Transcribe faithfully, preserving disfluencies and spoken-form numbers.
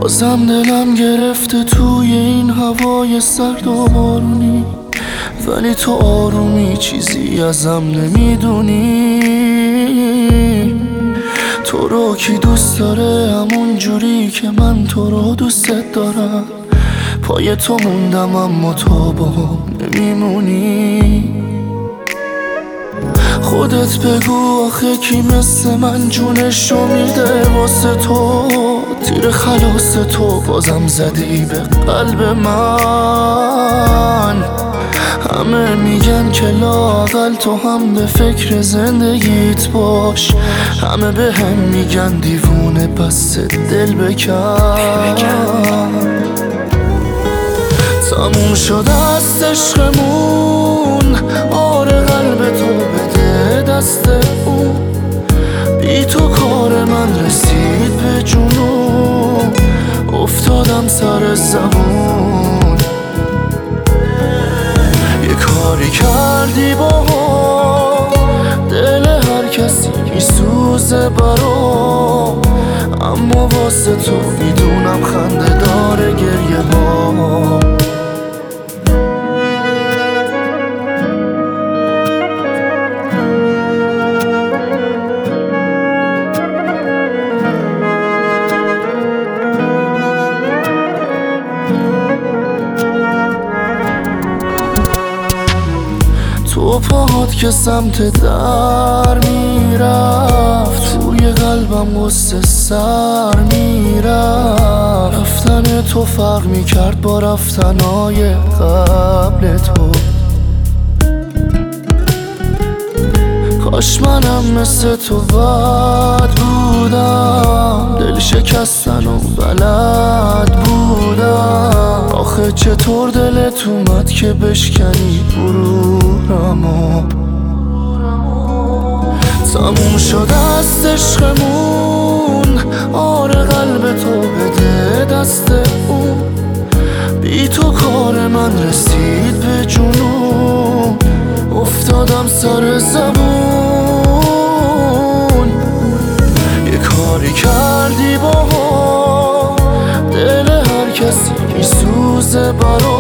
بازم دلم گرفته توی این هوای سرد و بارونی، ولی تو آرومی چیزی ازم نمیدونی. تو رو کی دوست داره همون جوری که من تو رو دوستت دارم؟ پای تو موندم اما تو با هم نمیمونی. خودت بگو آخه کی مثل من جونشو میده واسه تو؟ تیر خلاص تو بازم زدی به قلب من. همه میگن که لااقل تو هم به فکر زندگیت باش، همه به هم میگن دیوونه پس دل بکن. تموم شده است عشقمون، آره قلب تو بده دست اون. بی تو کار من رسید به جنون، افتادم سر زبون. یه کاری کردی با دل هر کسی میسوزه برام، اما واسه تو میدونم خنده داره گریه با. تو پاهات که سمت در میرفت، توی قلبم غصه سر میرفت. رفتن تو فرق میکرد با رفتنهای قبل تو. کاش منم مثل تو بد بودم، دل شکستن و بلد بودم. آخه چطور دلت اومد که بشکنی غرورمو؟ تموم شده است عشقمون، آره قلب تو بده دست اون. بی تو کار من رسید به جنون، افتادم سر زبون. یه کاری کردی با دل هر کسی میسوزه برام،